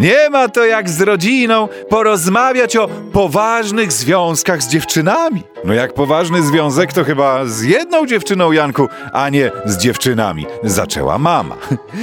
Nie ma to jak z rodziną porozmawiać o poważnych związkach z dziewczynami. No jak poważny związek, to chyba z jedną dziewczyną, Janku, a nie z dziewczynami. Zaczęła mama.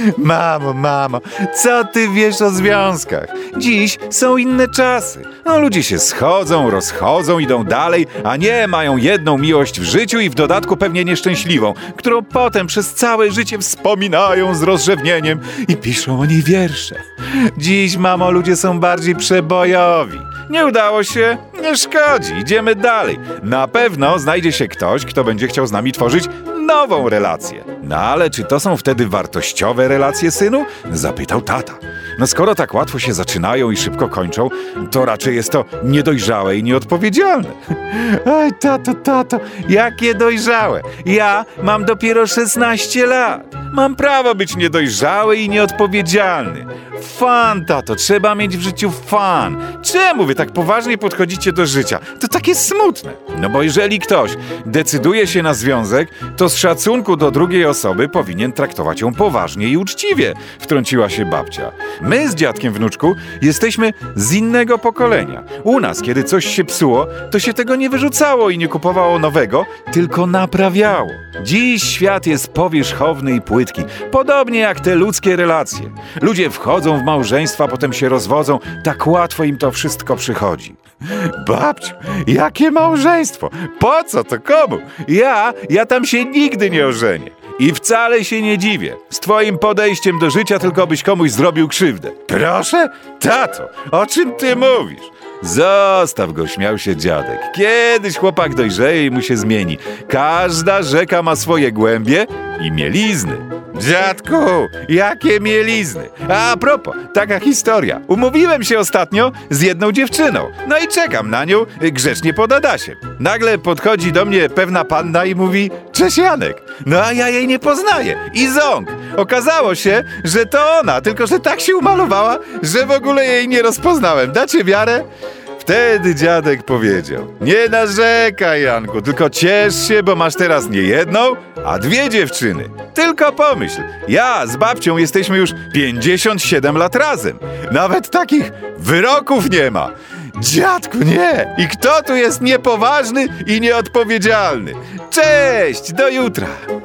Mamo, co ty wiesz o związkach? Dziś są inne czasy. No ludzie się schodzą, rozchodzą, idą dalej, a nie mają jedną miłość w życiu i w dodatku pewnie nieszczęśliwą, którą potem przez całe życie wspominają z rozrzewnieniem i piszą o niej wiersze. Dziś, mamo, ludzie są bardziej przebojowi. Nie udało się? Nie szkodzi, idziemy dalej. Na pewno znajdzie się ktoś, kto będzie chciał z nami tworzyć nową relację. No ale czy to są wtedy wartościowe relacje, synu? Zapytał tata. No skoro tak łatwo się zaczynają i szybko kończą, to raczej jest to niedojrzałe i nieodpowiedzialne. Oj, tato, jakie dojrzałe. Ja mam dopiero 16 lat. Mam prawo być niedojrzały i nieodpowiedzialny. Fan, tato, trzeba mieć w życiu fan. Czemu wy tak poważnie podchodzicie do życia? To takie smutne. No bo jeżeli ktoś decyduje się na związek, to z szacunku do drugiej osoby powinien traktować ją poważnie i uczciwie, wtrąciła się babcia. My z dziadkiem, wnuczku, jesteśmy z innego pokolenia. U nas, kiedy coś się psuło, to się tego nie wyrzucało i nie kupowało nowego, tylko naprawiało. Dziś świat jest powierzchowny i płytki, podobnie jak te ludzkie relacje. Ludzie wchodzą w małżeństwa, potem się rozwodzą, tak łatwo im to wszystko przychodzi. Babciu, jakie małżeństwo? Po co to komu? Ja tam się nigdy nie ożenię. I wcale się nie dziwię. Z twoim podejściem do życia tylko byś komuś zrobił krzywdę. Proszę? Tato, o czym ty mówisz? Zostaw go, śmiał się dziadek. Kiedyś chłopak dojrzeje i mu się zmieni. Każda rzeka ma swoje głębie i mielizny. Dziadku, jakie mielizny? A propos, taka historia. Umówiłem się ostatnio z jedną dziewczyną. No i czekam na nią grzecznie pod Adasiem. Nagle podchodzi do mnie pewna panna i mówi: cześć, Janek. No a ja jej nie poznaję. I ząg. Okazało się, że to ona, tylko że tak się umalowała, że w ogóle jej nie rozpoznałem. Dacie wiarę? Wtedy dziadek powiedział: nie narzekaj, Janku, tylko ciesz się, bo masz teraz nie jedną, a 2 dziewczyny. Tylko pomyśl, ja z babcią jesteśmy już 57 lat razem. Nawet takich wyroków nie ma. Dziadku, nie! I kto tu jest niepoważny i nieodpowiedzialny? Cześć, do jutra!